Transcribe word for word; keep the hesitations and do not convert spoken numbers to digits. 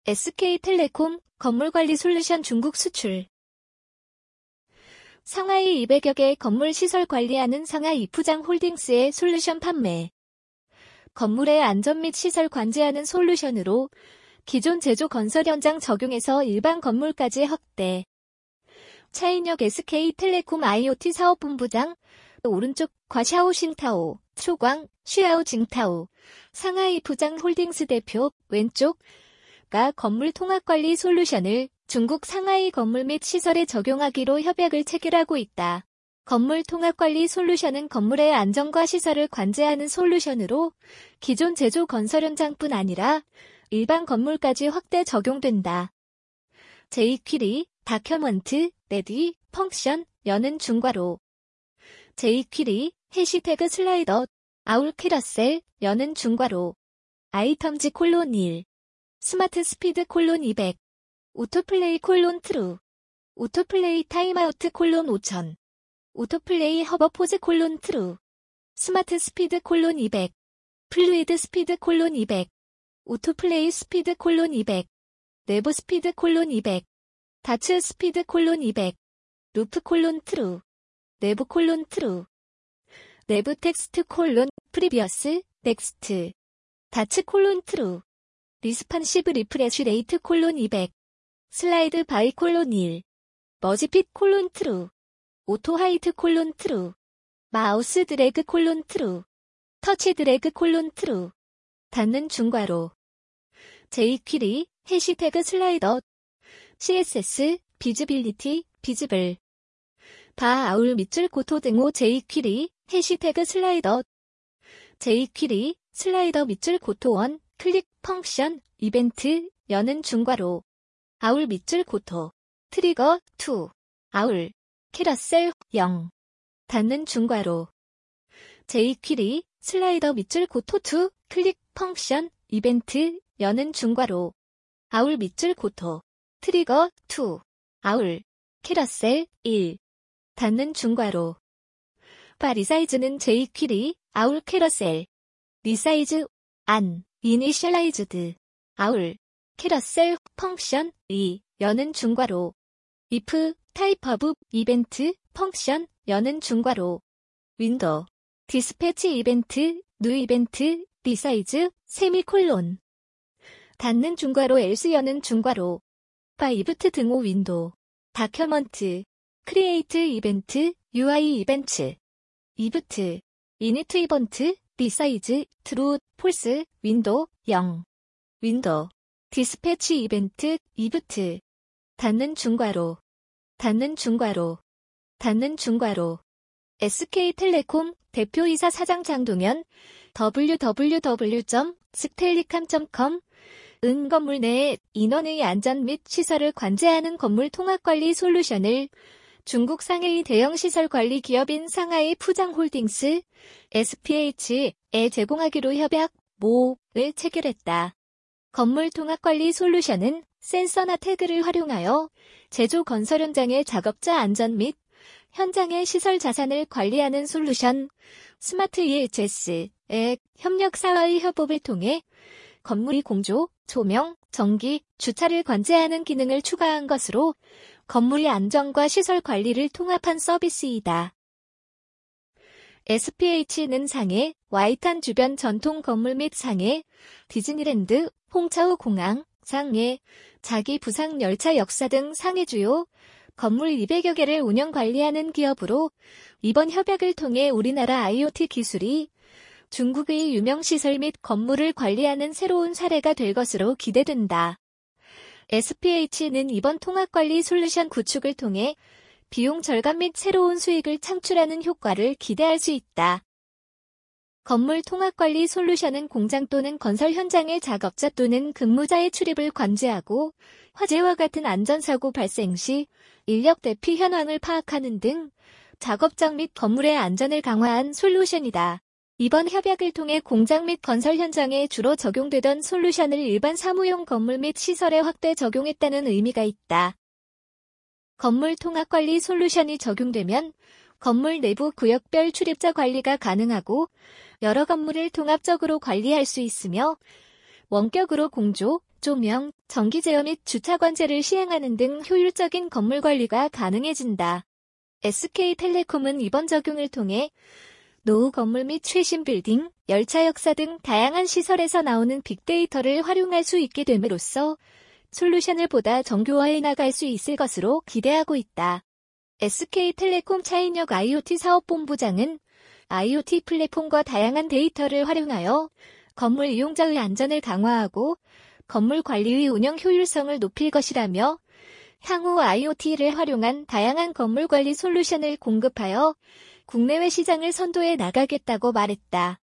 에스케이텔레콤 건물관리 솔루션 중국 수출. 상하이 이백여 개 건물 시설 관리하는 상하이 이프장 홀딩스의 솔루션 판매. 건물의 안전 및 시설 관제하는 솔루션으로 기존 제조 건설 현장 적용해서 일반 건물까지 확대. 차인혁 에스케이텔레콤 아이오티 사업본부장, 오른쪽 과샤오 싱타오, 초광, 쉬아오 징타오, 상하이 이프장 홀딩스 대표, 왼쪽 가 건물 통합관리 솔루션을 중국 상하이 건물 및 시설에 적용하기로 협약을 체결하고 있다. 건물 통합관리 솔루션은 건물의 안전과 시설을 관제하는 솔루션으로 기존 제조 건설 현장뿐 아니라 일반 건물까지 확대 적용된다. 제이퀴리, 다큐먼트, 레디, 펑션, 여는 중괄호. 제이퀴리, 해시태그 슬라이더, 아울 캐러셀, 여는 중괄호. 아이텀즈 콜론 일. 스마트 스피드 콜론 이백. 오토플레이 콜론 트루. 오토플레이 타임아우트 콜론 오천. 오토플레이 허버포즈 콜론 트루. 스마트 스피드 콜론 이백. 플루이드 스피드 콜론 이백. 오토플레이 스피드 콜론 이백. 내부 스피드 콜론 이백. 다츠 스피드 콜론 이백. 루프 콜론 트루. 내부 콜론 트루. 내부 텍스트 콜론 프리비어스 넥스트. 다츠 콜론 트루. 리스판시브 리프레쉬 레이트 콜론 이백. 슬라이드 바이 콜론 일. 머지핏 콜론 트루. 오토 하이트 콜론 트루. 마우스 드래그 콜론 트루. 터치 드래그 콜론 트루. 닫는 중괄호. 제이퀴리, 해시태그 슬라이더. 씨에스에스, 비즈빌리티, 비즈블. 바 아울 밑줄 고토 등호 제이퀴리, 해시태그 슬라이더. 제이퀴리, 슬라이더 밑줄 고토 원, 클릭, 펑션, 이벤트, 여는 중괄호. 아울 밑줄 고토. 트리거, 이. 아울. 캐러셀, 영. 닫는 중괄호. 제이퀴리, 슬라이더 밑줄 고토 이, 클릭, 펑션, 이벤트, 여는 중괄호. 아울 밑줄 고토. 트리거, 이. 아울. 캐러셀, 일. 닫는 중괄호. 바 리사이즈는 제이퀴리, 아울 캐러셀. 리사이즈, 안. 이니셜라이즈드. 아울. 캐러셀, 펑션, 이. 여는 중괄호. if, 타입 오브, 이벤트, 펑션, 여는 중괄호. 윈도우. 디스패치 이벤트, 뉴 이벤트, 리사이즈, 세미콜론. 닫는 중괄호 else 여는 중괄호. 바 이브트 등호 윈도우. 다큐먼트. 크리에이트 이벤트, 유아이 이벤트. 이브트. 이니트 이번트, 리사이즈, 트루, 폴스, 윈도우, 영. 윈도우. 디스패치 이벤트, 이브트. 닫는 중괄호. 닫는 중괄호. 닫는 중괄호. 에스케이텔레콤 대표이사 사장 장동현. 더블유 더블유 더블유 점 스텔리캄 점 컴. 은 건물 내에 인원의 안전 및 시설을 관제하는 건물 통합관리 솔루션을 중국 상하이 대형시설 관리 기업인 상하이 푸장홀딩스 에스피에이치에 제공하기로 협약 모를 체결했다. 건물 통합관리 솔루션은 센서나 태그를 활용하여 제조 건설 현장의 작업자 안전 및 현장의 시설 자산을 관리하는 솔루션 스마트 이에이치에스의 협력사와의 협업을 통해 건물이 공조, 조명, 전기, 주차를 관제하는 기능을 추가한 것으로 건물의 안전과 시설 관리를 통합한 서비스이다. 에스피에이치는 상해, 와이탄 주변 전통 건물 및 상해, 디즈니랜드, 홍차오 공항, 상해, 자기 부상 열차 역사 등 상해 주요 건물 이백여 개를 운영 관리하는 기업으로 이번 협약을 통해 우리나라 아이오티 기술이 중국의 유명 시설 및 건물을 관리하는 새로운 사례가 될 것으로 기대된다. 에스피에이치는 이번 통합관리 솔루션 구축을 통해 비용 절감 및 새로운 수익을 창출하는 효과를 기대할 수 있다. 건물 통합관리 솔루션은 공장 또는 건설 현장의 작업자 또는 근무자의 출입을 관제하고 화재와 같은 안전사고 발생 시 인력 대피 현황을 파악하는 등 작업장 및 건물의 안전을 강화한 솔루션이다. 이번 협약을 통해 공장 및 건설 현장에 주로 적용되던 솔루션을 일반 사무용 건물 및 시설에 확대 적용했다는 의미가 있다. 건물 통합관리 솔루션이 적용되면 건물 내부 구역별 출입자 관리가 가능하고 여러 건물을 통합적으로 관리할 수 있으며 원격으로 공조, 조명, 전기 제어 및 주차 관제를 시행하는 등 효율적인 건물 관리가 가능해진다. 에스케이텔레콤은 이번 적용을 통해 노후 건물 및 최신 빌딩, 열차 역사 등 다양한 시설에서 나오는 빅데이터를 활용할 수 있게 됨으로써 솔루션을 보다 정교화해 나갈 수 있을 것으로 기대하고 있다. 에스케이텔레콤 차인혁 아이오티 사업본부장은 아이오티 플랫폼과 다양한 데이터를 활용하여 건물 이용자의 안전을 강화하고 건물 관리의 운영 효율성을 높일 것이라며 향후 아이오티를 활용한 다양한 건물 관리 솔루션을 공급하여 국내외 시장을 선도해 나가겠다고 말했다.